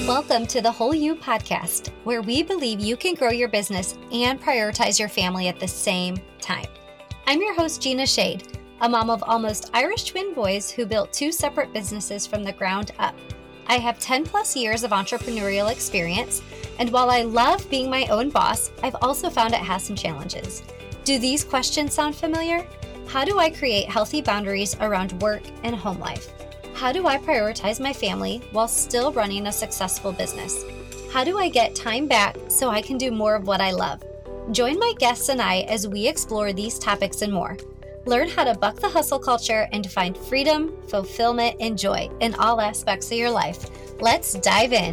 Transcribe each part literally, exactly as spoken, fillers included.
Welcome to the Whole You podcast, where we believe you can grow your business and prioritize your family at the same time. I'm your host, Gina Shade, a mom of almost Irish twin boys who built two separate businesses from the ground up. I have ten plus years of entrepreneurial experience, and while I love being my own boss, I've also found it has some challenges. Do these questions sound familiar? How do I create healthy boundaries around work and home life? How do I prioritize my family while still running a successful business? How do I get time back so I can do more of what I love? Join my guests and I as we explore these topics and more. Learn how to buck the hustle culture and find freedom, fulfillment, and joy in all aspects of your life. Let's dive in.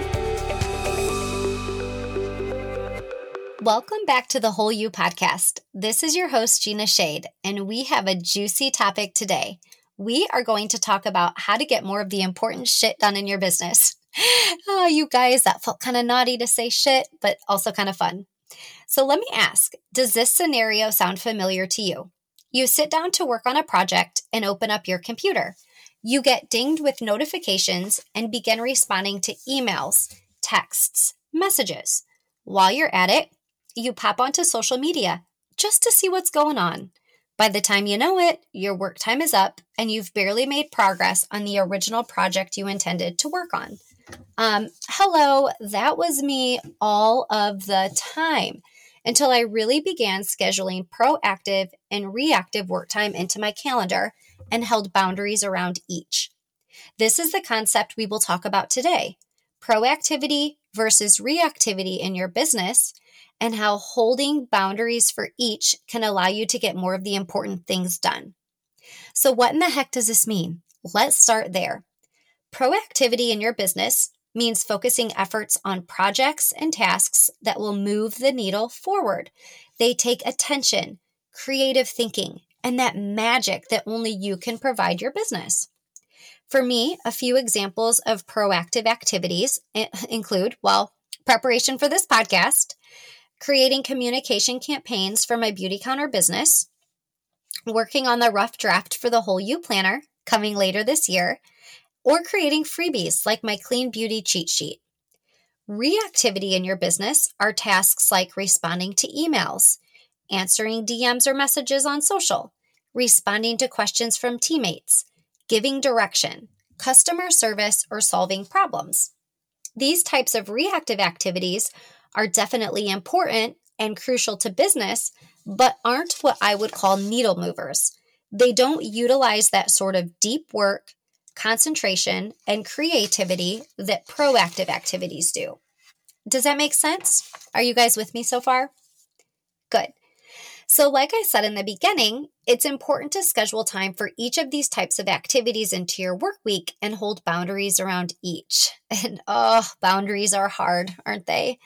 Welcome back to the Whole You podcast. This is your host, Gina Shade, and we have a juicy topic today. We are going to talk about how to get more of the important shit done in your business. Oh, you guys, that felt kind of naughty to say shit, but also kind of fun. So let me ask, does this scenario sound familiar to you? You sit down to work on a project and open up your computer. You get dinged with notifications and begin responding to emails, texts, messages. While you're at it, you pop onto social media just to see what's going on. By the time you know it, your work time is up and you've barely made progress on the original project you intended to work on. Um, hello, that was me all of the time until I really began scheduling proactive and reactive work time into my calendar and held boundaries around each. This is the concept we will talk about today: proactivity versus reactivity in your business, and how holding boundaries for each can allow you to get more of the important things done. So what in the heck does this mean? Let's start there. Proactivity in your business means focusing efforts on projects and tasks that will move the needle forward. They take attention, creative thinking, and that magic that only you can provide your business. For me, a few examples of proactive activities include, well, preparation for this podcast, creating communication campaigns for my beauty counter business, working on the rough draft for the Whole You planner coming later this year, or creating freebies like my clean beauty cheat sheet. Reactivity in your business are tasks like responding to emails, answering D Ms or messages on social, responding to questions from teammates, giving direction, customer service, or solving problems. These types of reactive activities are definitely important and crucial to business, but aren't what I would call needle movers. They don't utilize that sort of deep work, concentration, and creativity that proactive activities do. Does that make sense? Are you guys with me so far? Good. So like I said in the beginning, it's important to schedule time for each of these types of activities into your work week and hold boundaries around each. And oh, boundaries are hard, aren't they?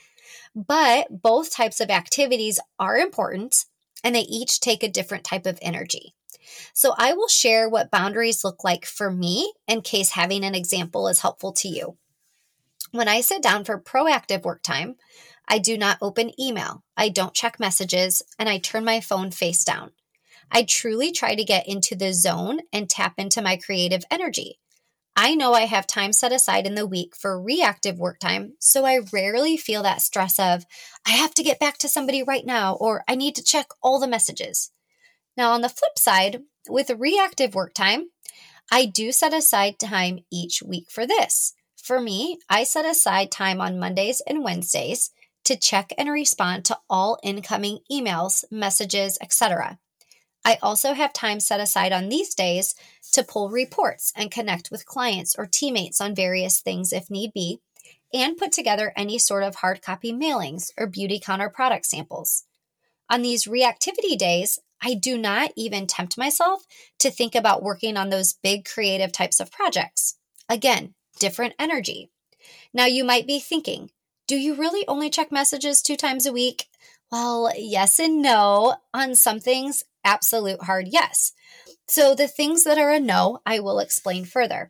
But both types of activities are important and they each take a different type of energy. So I will share what boundaries look like for me in case having an example is helpful to you. When I sit down for proactive work time, I do not open email, I don't check messages, and I turn my phone face down. I truly try to get into the zone and tap into my creative energy. I know I have time set aside in the week for reactive work time, so I rarely feel that stress of, I have to get back to somebody right now, or I need to check all the messages. Now, on the flip side, with reactive work time, I do set aside time each week for this. For me, I set aside time on Mondays and Wednesdays to check and respond to all incoming emails, messages, et cetera. I also have time set aside on these days to pull reports and connect with clients or teammates on various things if need be, and put together any sort of hard copy mailings or beauty counter product samples. On these reactivity days, I do not even tempt myself to think about working on those big creative types of projects. Again, different energy. Now you might be thinking, do you really only check messages two times a week? Well, yes and no. On some things, absolute hard yes. So the things that are a no, I will explain further.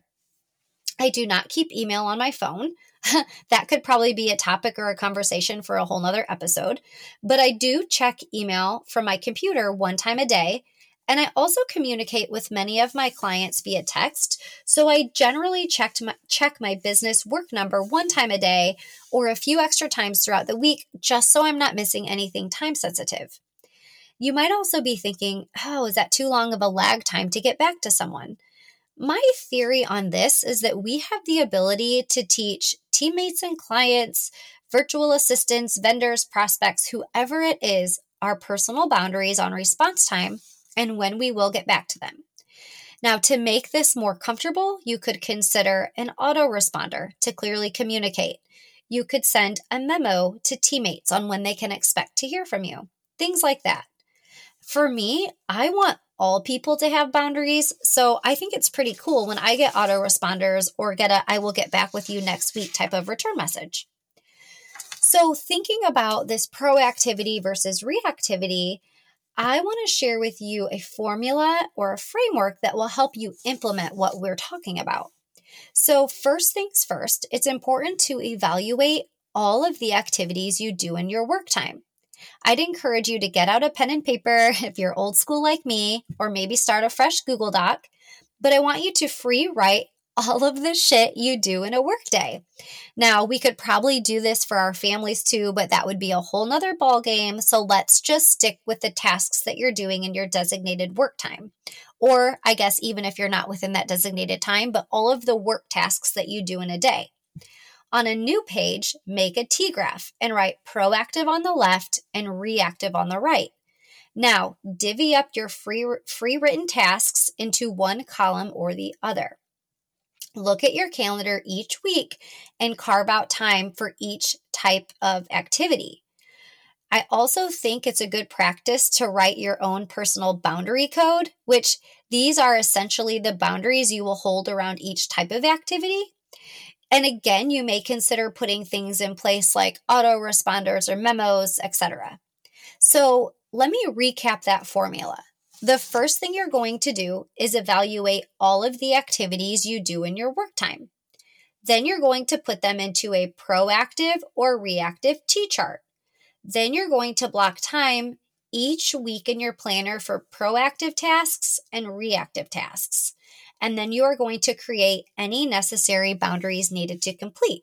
I do not keep email on my phone. That could probably be a topic or a conversation for a whole nother episode. But I do check email from my computer one time a day, And I also communicate with many of my clients via text, so I generally check my, check my business work number one time a day or a few extra times throughout the week, just so I'm not missing anything time sensitive. You might also be thinking, oh, is that too long of a lag time to get back to someone? My theory on this is that we have the ability to teach teammates and clients, virtual assistants, vendors, prospects, whoever it is, our personal boundaries on response time and when we will get back to them. Now, to make this more comfortable, you could consider an autoresponder to clearly communicate. You could send a memo to teammates on when they can expect to hear from you. Things like that. For me, I want all people to have boundaries, so I think it's pretty cool when I get autoresponders or get a I will get back with you next week type of return message. So thinking about this proactivity versus reactivity, I want to share with you a formula or a framework that will help you implement what we're talking about. So first things first, it's important to evaluate all of the activities you do in your work time. I'd encourage you to get out a pen and paper if you're old school like me, or maybe start a fresh Google Doc, but I want you to free write all of the shit you do in a workday. Now, we could probably do this for our families too, but that would be a whole nother ballgame. So let's just stick with the tasks that you're doing in your designated work time. Or I guess even if you're not within that designated time, but all of the work tasks that you do in a day. On a new page, make a T-graph and write proactive on the left and reactive on the right. Now, divvy up your free, free written tasks into one column or the other. Look at your calendar each week and carve out time for each type of activity. I also think it's a good practice to write your own personal boundary code, which these are essentially the boundaries you will hold around each type of activity. And again, you may consider putting things in place like autoresponders or memos, et cetera. So let me recap that formula. The first thing you're going to do is evaluate all of the activities you do in your work time. Then you're going to put them into a proactive or reactive T-chart. Then you're going to block time each week in your planner for proactive tasks and reactive tasks. And then you are going to create any necessary boundaries needed to complete.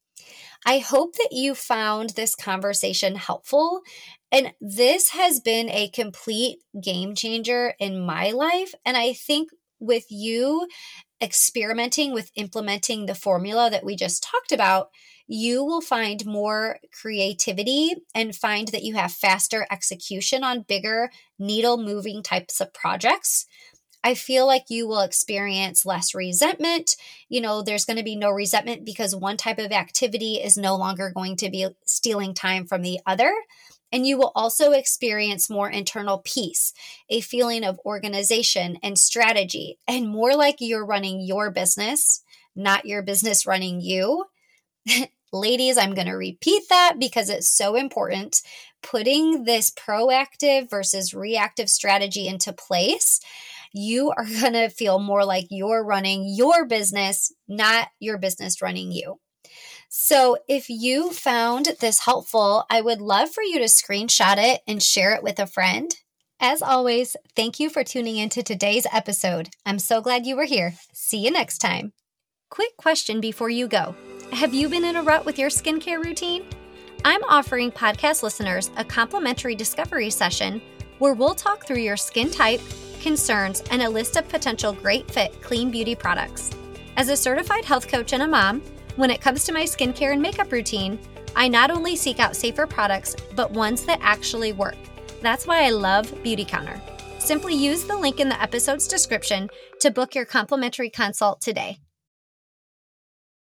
I hope that you found this conversation helpful. And this has been a complete game changer in my life. And I think with you experimenting with implementing the formula that we just talked about, you will find more creativity and find that you have faster execution on bigger needle moving types of projects. I feel like you will experience less resentment. You know, there's going to be no resentment because one type of activity is no longer going to be stealing time from the other. And you will also experience more internal peace, a feeling of organization and strategy, and more like you're running your business, not your business running you. Ladies, I'm going to repeat that because it's so important. Putting this proactive versus reactive strategy into place, you are going to feel more like you're running your business, not your business running you. So if you found this helpful, I would love for you to screenshot it and share it with a friend. As always, thank you for tuning into today's episode. I'm so glad you were here. See you next time. Quick question before you go. Have you been in a rut with your skincare routine? I'm offering podcast listeners a complimentary discovery session where we'll talk through your skin type, concerns, and a list of potential great fit clean beauty products. As a certified health coach and a mom, when it comes to my skincare and makeup routine, I not only seek out safer products, but ones that actually work. That's why I love Beautycounter. Simply use the link in the episode's description to book your complimentary consult today.